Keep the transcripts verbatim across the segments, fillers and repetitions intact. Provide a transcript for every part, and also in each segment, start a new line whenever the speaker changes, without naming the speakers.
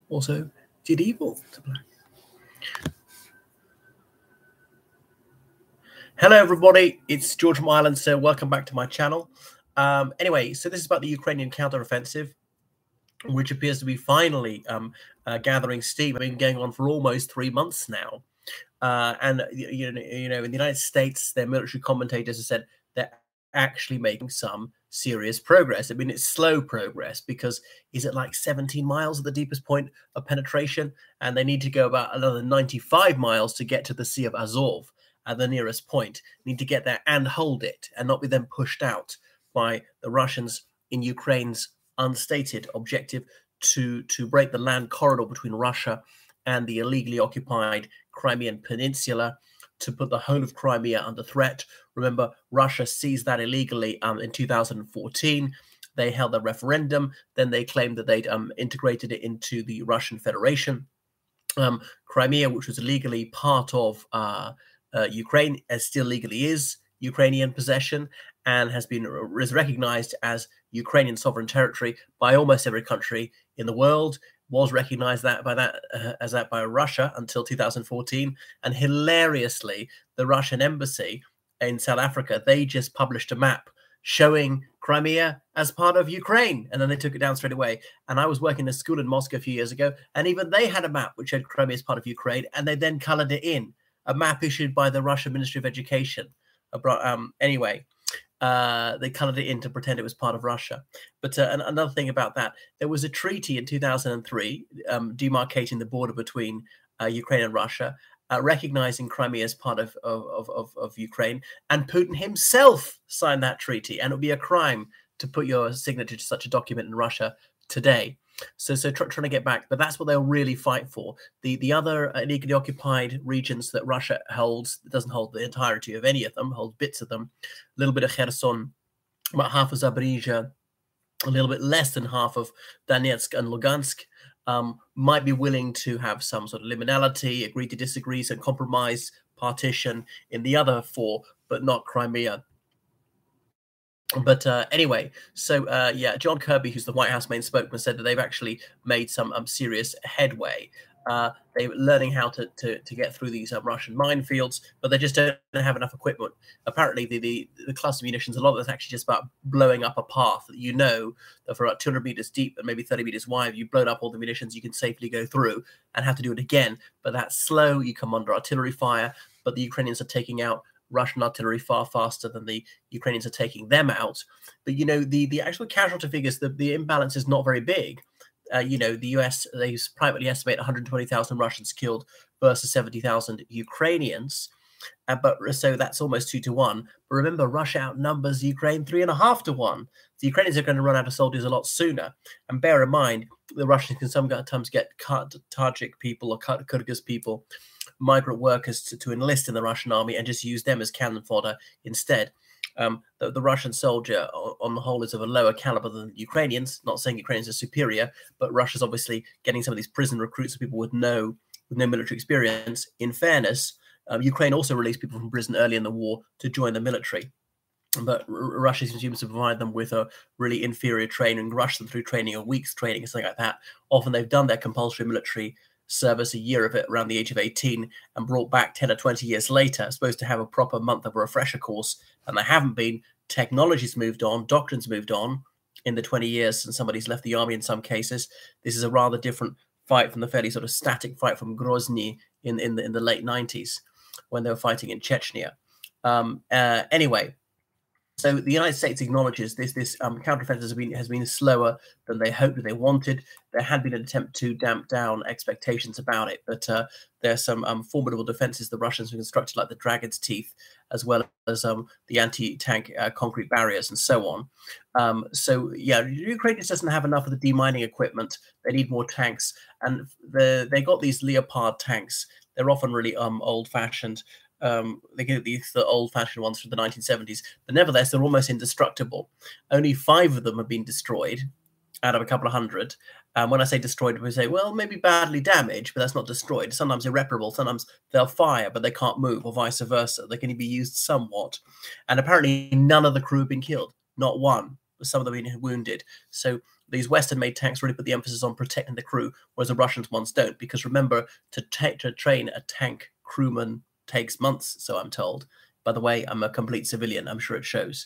also did evil to black. Hello, everybody. It's George from Ireland, so welcome back to my channel. Um, anyway, so this is about the Ukrainian counteroffensive, which appears to be finally um, uh, gathering steam. It's been going on for almost three months now. Uh, and, you know, you know, in the United States, their military commentators have said they're actually making some serious progress. I mean, it's slow progress because is it like seventeen miles at the deepest point of penetration? And they need to go about another ninety-five miles to get to the Sea of Azov at the nearest point. Need to get there and hold it and not be then pushed out by the Russians in Ukraine's unstated objective to, to break the land corridor between Russia and the illegally occupied Crimean Peninsula, to put the whole of Crimea under threat. Remember, Russia seized that illegally um, in two thousand fourteen. They held a referendum. Then they claimed that they'd um, integrated it into the Russian Federation. Um, Crimea, which was illegally part of uh, uh, Ukraine, as still legally is Ukrainian possession and has been is recognized as Ukrainian sovereign territory by almost every country in the world. Was recognized that by that uh, as that by Russia until two thousand fourteen, and hilariously, the Russian embassy in South Africa, they just published a map showing Crimea as part of Ukraine, and then they took it down straight away. And I was working in a school in Moscow a few years ago, and even they had a map which had Crimea as part of Ukraine, and they then colored it in, a map issued by the Russian Ministry of Education. Um, anyway. Uh, they colored it in to pretend it was part of Russia. But uh, an- another thing about that, there was a treaty in two thousand three um, demarcating the border between uh, Ukraine and Russia, uh, recognizing Crimea as part of, of, of, of Ukraine. And Putin himself signed that treaty. And it would be a crime to put your signature to such a document in Russia today. So, so tr- trying to get back, but that's what they'll really fight for. The the other illegally occupied regions that Russia holds, it doesn't hold the entirety of any of them, holds bits of them, a little bit of Kherson, about half of Zaporizhia, a little bit less than half of Donetsk and Lugansk, um, might be willing to have some sort of liminality, agree to disagree, some compromise, partition in the other four, but not Crimea. But uh, anyway, so uh, yeah, John Kirby, who's the White House main spokesman, said that they've actually made some um, serious headway. Uh, they're learning how to, to, to get through these um, Russian minefields, but they just don't have enough equipment. Apparently, the, the, the cluster munitions, a lot of it's actually just about blowing up a path that you know that for about two hundred meters deep and maybe thirty meters wide, you blow up all the munitions, you can safely go through and have to do it again. But that's slow. You come under artillery fire, but the Ukrainians are taking out Russian artillery far faster than the Ukrainians are taking them out. But, you know, the, the actual casualty figures, the, the imbalance is not very big. Uh, you know, the U S, they privately estimate one hundred twenty thousand Russians killed versus seventy thousand Ukrainians. Uh, but so that's almost two to one. But remember, Russia outnumbers Ukraine three and a half to one. The Ukrainians are going to run out of soldiers a lot sooner. And bear in mind, the Russians can sometimes get Tajik people or Kyrgyz people, migrant workers to, to enlist in the Russian army and just use them as cannon fodder instead. Um, the, the Russian soldier, on the whole, is of a lower caliber than the Ukrainians. Not saying Ukrainians are superior, but Russia's obviously getting some of these prison recruits, people with no with no military experience. In fairness, um, Ukraine also released people from prison early in the war to join the military. But R- Russia seems to provide them with a really inferior training, rush them through training, a week's training, and something like that. Often they've done their compulsory military service, a year of it around the age of eighteen, and brought back ten or twenty years later, supposed to have a proper month of a refresher course, and they haven't been. Technology's moved on, doctrine's moved on in the twenty years since somebody's left the army in some cases. This is a rather different fight from the fairly sort of static fight from Grozny in, in, the, in the late nineties when they were fighting in Chechnya. Um, uh, anyway, so the United States acknowledges this this um, counteroffensive has been has been slower than they hoped, that they wanted. There had been an attempt to damp down expectations about it, but uh, there are some um, formidable defenses the Russians have constructed, like the Dragon's Teeth, as well as um, the anti-tank uh, concrete barriers and so on. Um, so yeah, Ukraine just doesn't have enough of the demining equipment. They need more tanks, and the, they got these Leopard tanks. They're often really um, old-fashioned. Um, they get these the old-fashioned ones from the nineteen seventies, but nevertheless, they're almost indestructible. Only five of them have been destroyed out of a couple of hundred. Um, when I say destroyed, we say, well, maybe badly damaged, but that's not destroyed. Sometimes irreparable. Sometimes they'll fire, but they can't move, or vice versa. They can be used somewhat. And apparently, none of the crew have been killed. Not one. Some of them have been wounded. So these Western-made tanks really put the emphasis on protecting the crew, whereas the Russians ones don't. Because remember, to, to train a tank crewman takes months, so I'm told. By the way, I'm a complete civilian. I'm sure it shows.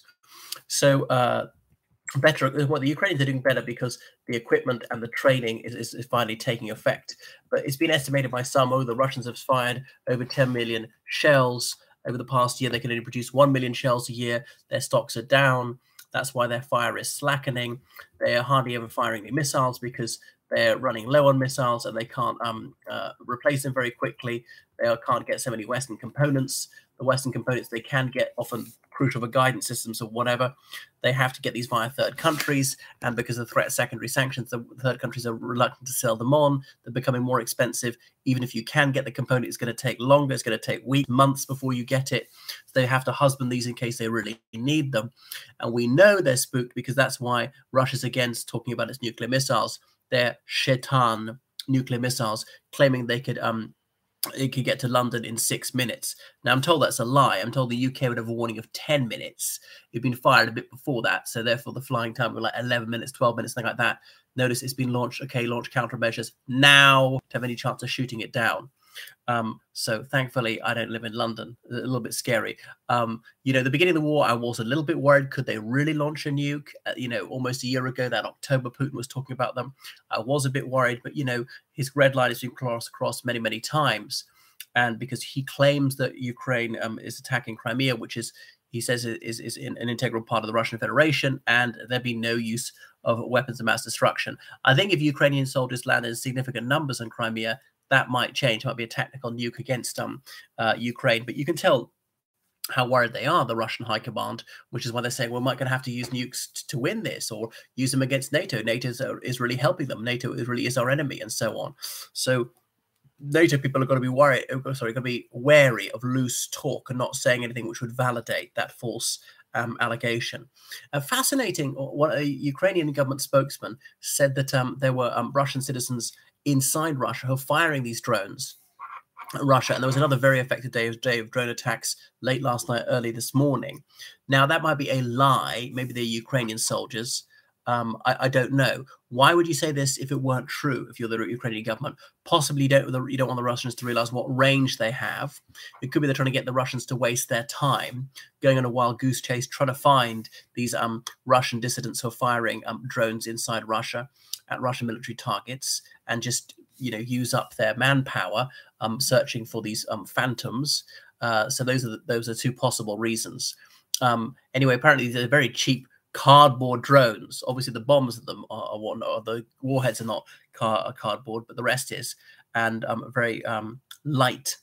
So uh, better, what the Ukrainians are doing better because the equipment and the training is, is, is finally taking effect. But it's been estimated by some, oh, the Russians have fired over ten million shells over the past year. They can only produce one million shells a year. Their stocks are down. That's why their fire is slackening. They are hardly ever firing any missiles because they're running low on missiles and they can't um, uh, replace them very quickly. They can't get so many Western components. The Western components they can get often crucial for guidance systems or whatever. They have to get these via third countries. And because of threat secondary sanctions, the third countries are reluctant to sell them on. They're becoming more expensive. Even if you can get the component, it's going to take longer. It's going to take weeks, months before you get it. So they have to husband these in case they really need them. And we know they're spooked because that's why Russia's against talking about its nuclear missiles. They're Shetan nuclear missiles, claiming they could um, it could get to London in six minutes. Now, I'm told that's a lie. I'm told the U K would have a warning of ten minutes. It'd been fired a bit before that, so therefore the flying time was like eleven minutes, twelve minutes, something like that. Notice it's been launched. Okay, launch countermeasures now to have any chance of shooting it down. Um, so thankfully, I don't live in London. A little bit scary. Um, you know, the beginning of the war, I was a little bit worried. Could they really launch a nuke? Uh, you know, almost a year ago, that October, Putin was talking about them. I was a bit worried, but, you know, his red line has been crossed across many, many times. And because he claims that Ukraine um, is attacking Crimea, which is, he says, is, is an integral part of the Russian Federation, and there'd be no use of weapons of mass destruction. I think if Ukrainian soldiers land in significant numbers in Crimea, that might change. It might be a tactical nuke against um, uh, Ukraine. But you can tell how worried they are, the Russian high command, which is why they're saying, well, we might going to have to use nukes t- to win this or use them against NATO. NATO is, uh, is really helping them. NATO is really is our enemy and so on. So NATO people are going to be worried, sorry, going to be wary of loose talk and not saying anything which would validate that false um, allegation. Uh, fascinating, what a Ukrainian government spokesman said that um, there were um, Russian citizens inside Russia who are firing these drones at Russia. And there was another very effective day of, day of drone attacks late last night, early this morning. Now, that might be a lie. Maybe they're Ukrainian soldiers. Um, I, I don't know. Why would you say this if it weren't true, if you're the Ukrainian government? Possibly you don't, you don't want the Russians to realize what range they have. It could be they're trying to get the Russians to waste their time going on a wild goose chase, trying to find these um, Russian dissidents who are firing um, drones inside Russia at Russian military targets and just, you know, use up their manpower um, searching for these um, phantoms. Uh, so those are the, those are two possible reasons. Um, anyway, apparently they're very cheap cardboard drones. Obviously, the bombs of them are, are whatnot. The warheads are not car, are cardboard, but the rest is, and um, very um, light.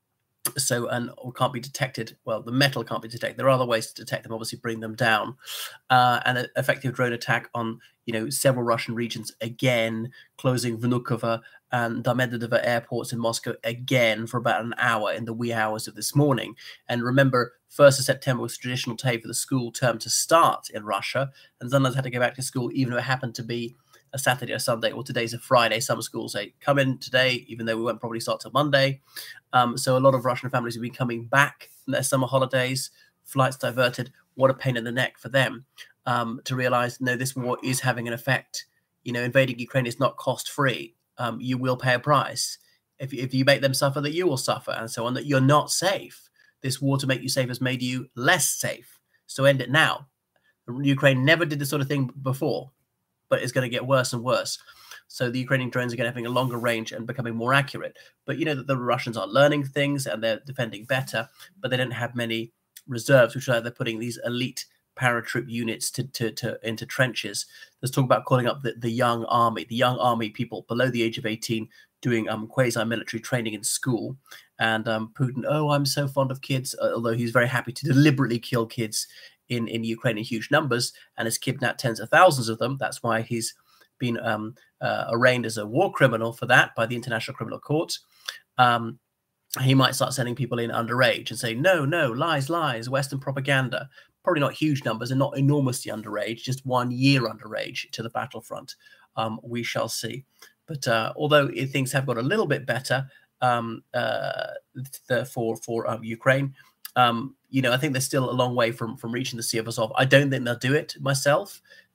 So, and can't be detected. Well, the metal can't be detected. There are other ways to detect them. Obviously, bring them down. Uh, and an effective drone attack on, you know, several Russian regions again, closing Vnukovo and Domodedovo airports in Moscow again for about an hour in the wee hours of this morning. And remember, first of September was traditional day for the school term to start in Russia, and Zondas had to go back to school, even though it happened to be a Saturday or Sunday. Well, today's a Friday. Some schools say, come in today, even though we won't probably start till Monday. Um, so a lot of Russian families have been coming back from their summer holidays, flights diverted. What a pain in the neck for them um, to realize, no, this war is having an effect. You know, invading Ukraine is not cost-free. Um, you will pay a price. If, if you make them suffer, that you will suffer, and so on, that you're not safe. This war to make you safe has made you less safe. So end it now. Ukraine never did this sort of thing before, but it's going to get worse and worse. So the Ukrainian drones are going to having a longer range and becoming more accurate. But you know that the Russians are learning things and they're defending better, but they don't have many reserves, which are they're putting these elite paratroop units to, to, to into trenches. Let's talk about calling up the, the young army, the young army people below the age of eighteen doing um, quasi-military training in school. And um, Putin, oh, I'm so fond of kids, although he's very happy to deliberately kill kids in, in Ukraine in huge numbers and has kidnapped tens of thousands of them. That's why he's been um, uh, arraigned as a war criminal for that by the International Criminal Court. Um, he might start sending people in underage and say, no, no, lies, lies, Western propaganda. Probably not huge numbers and not enormously underage, just one year underage to the battlefront. Um, we shall see. But uh, although things have got a little bit better um, uh, the, for, for um, Ukraine, um, you know, I think they're still a long way from, from reaching the Sea of Azov. I don't think they'll do it myself.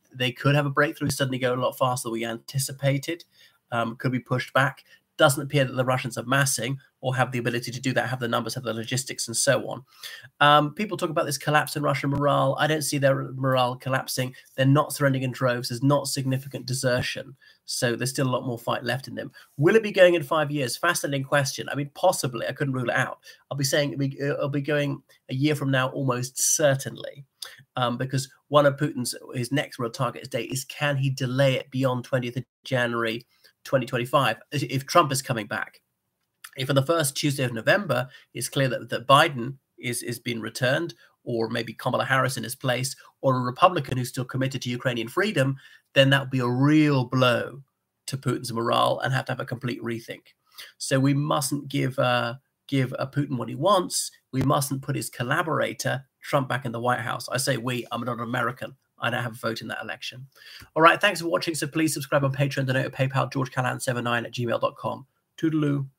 they could have a breakthrough, suddenly go a lot faster than we anticipated, um, could be pushed back. Doesn't appear that the Russians are massing or have the ability to do that, have the numbers, have the logistics, and so on. Um, people talk about this collapse in Russian morale. I don't see their morale collapsing. They're not surrendering in droves. There's not significant desertion. So there's still a lot more fight left in them. Will it be going in five years? Fascinating question. I mean, possibly. I couldn't rule it out. I'll be saying it'll be, it'll be going a year from now, almost certainly, um, because one of Putin's his next real target date is, can he delay it beyond twentieth of January twenty twenty-five if Trump is coming back? If on the first Tuesday of November it's clear that, that Biden is is being returned, or maybe Kamala Harris in his place, or a Republican who's still committed to Ukrainian freedom, then that would be a real blow to Putin's morale and have to have a complete rethink. So we mustn't give uh, give uh, Putin what he wants. We mustn't put his collaborator, Trump, back in the White House. I say we, I'm not an American. I don't have a vote in that election. All right, thanks for watching. So please subscribe on Patreon, donate at PayPal, george callahan seventy-nine at gmail dot com. Toodaloo.